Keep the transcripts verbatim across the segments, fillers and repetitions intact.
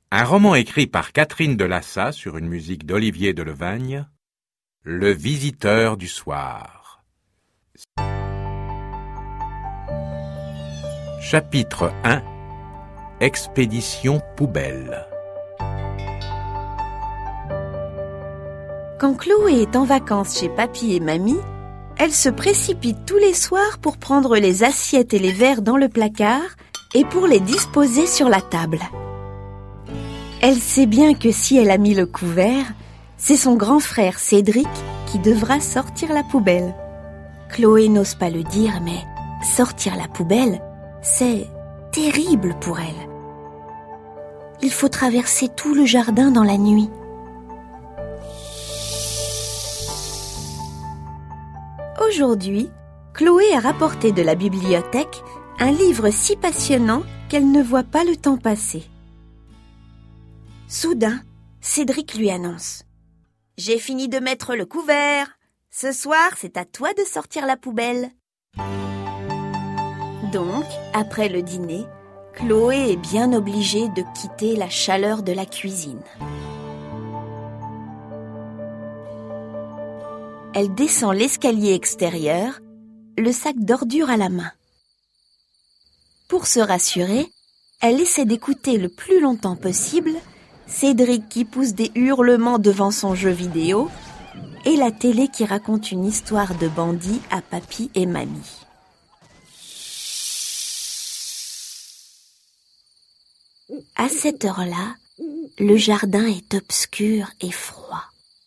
Un roman écrit par Catherine de Lassa sur une musique d'Olivier Delevagne, Le visiteur du soir. Chapitre un. Expédition poubelle. Quand Chloé est en vacances chez Papy et Mamie, elle se précipite tous les soirs pour prendre les assiettes et les verres dans le placard et pour les disposer sur la table. Elle sait bien que si elle a mis le couvert, c'est son grand frère Cédric qui devra sortir la poubelle. Chloé n'ose pas le dire, mais sortir la poubelle, c'est terrible pour elle. Il faut traverser tout le jardin dans la nuit. Aujourd'hui, Chloé a rapporté de la bibliothèque un livre si passionnant qu'elle ne voit pas le temps passer. Soudain, Cédric lui annonce « J'ai fini de mettre le couvert. Ce soir, c'est à toi de sortir la poubelle. » Donc, après le dîner, Chloé est bien obligée de quitter la chaleur de la cuisine. Elle descend l'escalier extérieur, le sac d'ordures à la main. Pour se rassurer, elle essaie d'écouter le plus longtemps possible Cédric qui pousse des hurlements devant son jeu vidéo et la télé qui raconte une histoire de bandits à Papy et Mamie. À cette heure-là, le jardin est obscur et froid.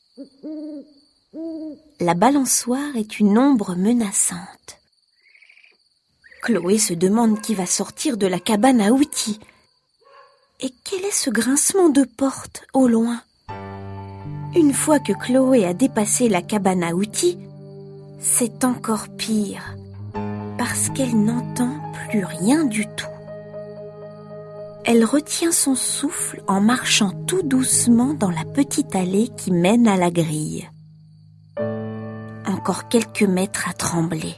La balançoire est une ombre menaçante. Chloé se demande qui va sortir de la cabane à outils. Et quel est ce grincement de porte au loin? Une fois que Chloé a dépassé la cabane à outils, c'est encore pire, parce qu'elle n'entend plus rien du tout. Elle retient son souffle en marchant tout doucement dans la petite allée qui mène à la grille. Encore quelques mètres à trembler.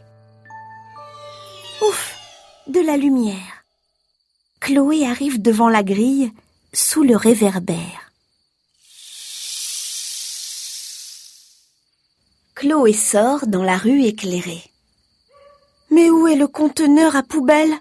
Ouf, de la lumière. Chloé arrive devant la grille, sous le réverbère. Chloé sort dans la rue éclairée. Mais où est le conteneur à poubelle?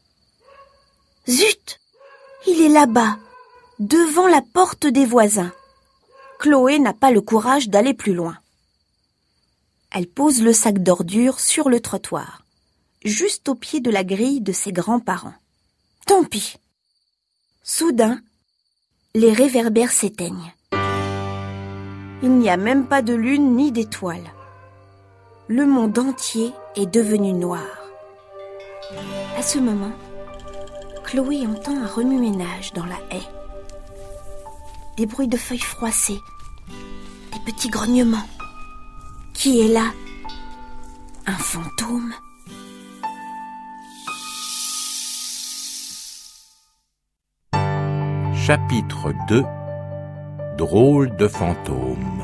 Zut! Il est là-bas, devant la porte des voisins. Chloé n'a pas le courage d'aller plus loin. Elle pose le sac d'ordures sur le trottoir, juste au pied de la grille de ses grands-parents. Tant pis. Soudain, les réverbères s'éteignent. Il n'y a même pas de lune ni d'étoiles. Le monde entier est devenu noir. À ce moment, Chloé entend un remue-ménage dans la haie. Des bruits de feuilles froissées, des petits grognements. Qui est là? Un fantôme? Chapitre deux. Drôle de fantôme.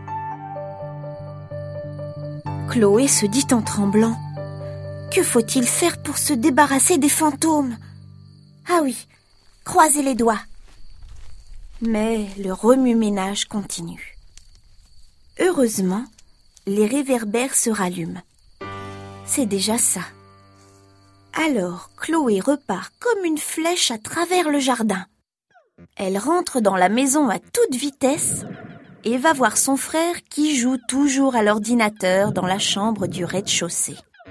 Chloé se dit en tremblant. Que faut-il faire pour se débarrasser des fantômes? Ah oui, croisez les doigts. Mais le remue-ménage continue. Heureusement, les réverbères se rallument. C'est déjà ça. Alors, Chloé repart comme une flèche à travers le jardin. Elle rentre dans la maison à toute vitesse et va voir son frère qui joue toujours à l'ordinateur dans la chambre du rez-de-chaussée.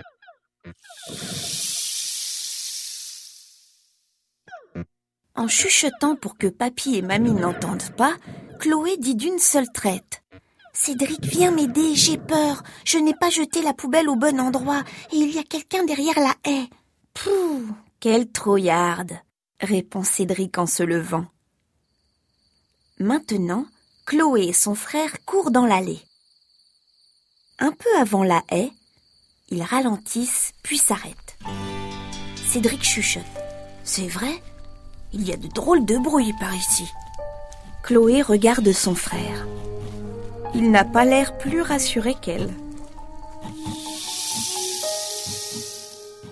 En chuchotant pour que Papy et Mamie n'entendent pas, Chloé dit d'une seule traite. « Cédric, viens m'aider, j'ai peur. Je n'ai pas jeté la poubelle au bon endroit et il y a quelqu'un derrière la haie. » « Pouh, quelle trouillarde !» répond Cédric en se levant. Maintenant, Chloé et son frère courent dans l'allée. Un peu avant la haie, ils ralentissent puis s'arrêtent. Cédric chuchote. « C'est vrai ? Il y a de drôles de bruit par ici. » Chloé regarde son frère. Il n'a pas l'air plus rassuré qu'elle.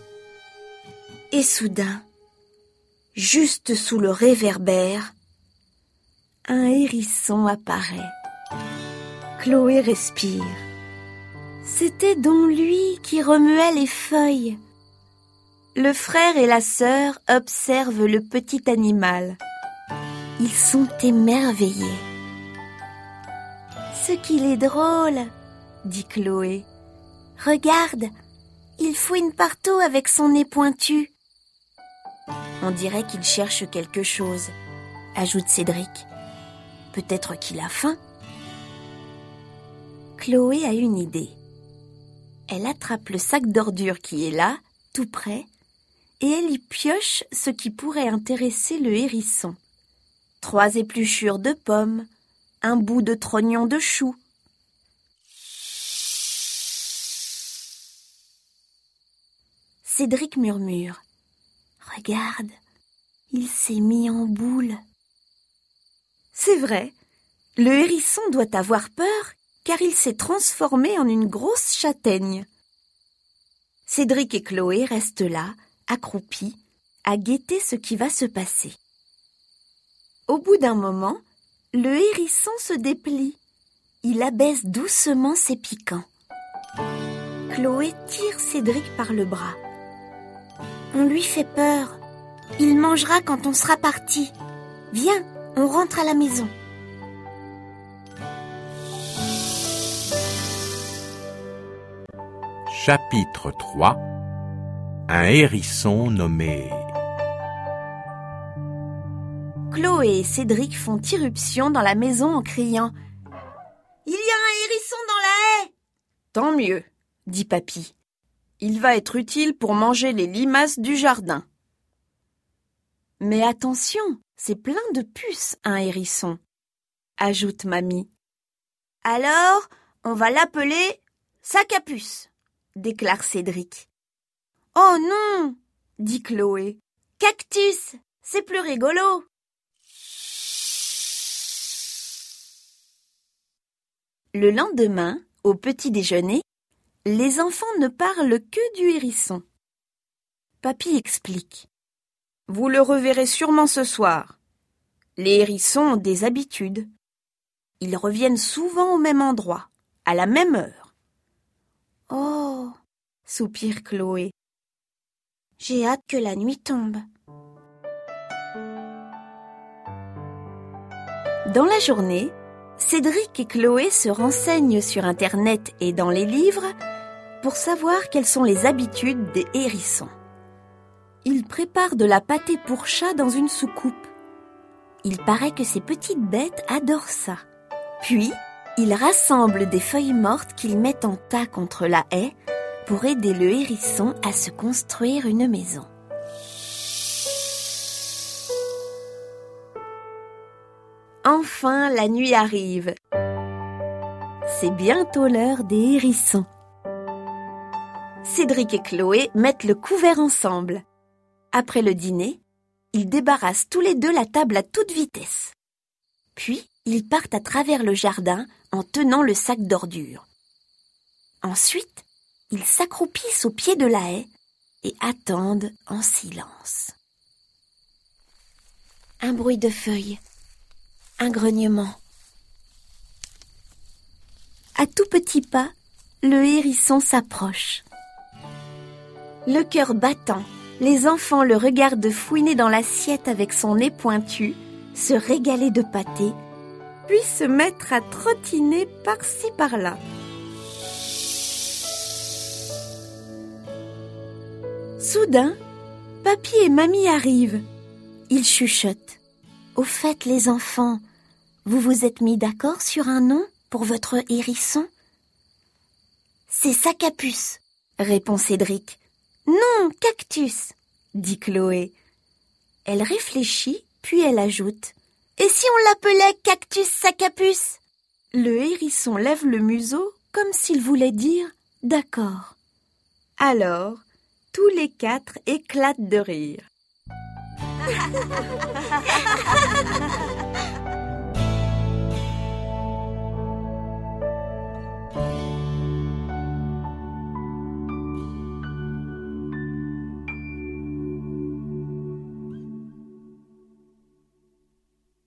Et soudain, juste sous le réverbère, un hérisson apparaît. Chloé respire. C'était donc lui qui remuait les feuilles. Le frère et la sœur observent le petit animal. Ils sont émerveillés. « Ce qu'il est drôle !» dit Chloé. « Regarde, il fouine partout avec son nez pointu. » On dirait qu'il cherche quelque chose, ajoute Cédric. Peut-être qu'il a faim. Chloé a une idée. Elle attrape le sac d'ordures qui est là, tout près, et elle y pioche ce qui pourrait intéresser le hérisson. Trois épluchures de pommes, un bout de trognon de chou. Cédric murmure. « Regarde, il s'est mis en boule. » C'est vrai, le hérisson doit avoir peur car il s'est transformé en une grosse châtaigne. Cédric et Chloé restent là, accroupis, à guetter ce qui va se passer. Au bout d'un moment, le hérisson se déplie. Il abaisse doucement ses piquants. Chloé tire Cédric par le bras. On lui fait peur. Il mangera quand on sera parti. Viens, on rentre à la maison. Chapitre trois. Un hérisson nommé... Chloé et Cédric font irruption dans la maison en criant « Il y a un hérisson dans la haie !»« Tant mieux, » dit Papy. « Il va être utile pour manger les limaces du jardin. » Mais attention, c'est plein de puces, un hérisson, ajoute Mamie. « Alors, on va l'appeler sac à puces, » déclare Cédric. « Oh non !» dit Chloé. « Cactus, c'est plus rigolo !» Le lendemain, au petit déjeuner, les enfants ne parlent que du hérisson. Papy explique. « Vous le reverrez sûrement ce soir. Les hérissons ont des habitudes. Ils reviennent souvent au même endroit, à la même heure. »« Oh !» soupire Chloé. « J'ai hâte que la nuit tombe. » Dans la journée, Cédric et Chloé se renseignent sur Internet et dans les livres pour savoir quelles sont les habitudes des hérissons. Ils préparent de la pâtée pour chat dans une soucoupe. Il paraît que ces petites bêtes adorent ça. Puis, ils rassemblent des feuilles mortes qu'ils mettent en tas contre la haie pour aider le hérisson à se construire une maison. Enfin, la nuit arrive. C'est bientôt l'heure des hérissons. Cédric et Chloé mettent le couvert ensemble. Après le dîner, ils débarrassent tous les deux la table à toute vitesse. Puis, ils partent à travers le jardin en tenant le sac d'ordures. Ensuite, ils s'accroupissent au pied de la haie et attendent en silence. Un bruit de feuilles. Un grognement. À tout petits pas, le hérisson s'approche. Le cœur battant, les enfants le regardent fouiner dans l'assiette avec son nez pointu, se régaler de pâté, puis se mettre à trottiner par-ci par-là. Soudain, Papy et Mamie arrivent. Ils chuchotent. « Au fait, les enfants, vous vous êtes mis d'accord sur un nom pour votre hérisson ?»« C'est sac à puce, » répond Cédric. « Non, cactus, » dit Chloé. Elle réfléchit, puis elle ajoute. « Et si on l'appelait cactus sac à puce ?» Le hérisson lève le museau comme s'il voulait dire « d'accord ». Alors, tous les quatre éclatent de rire.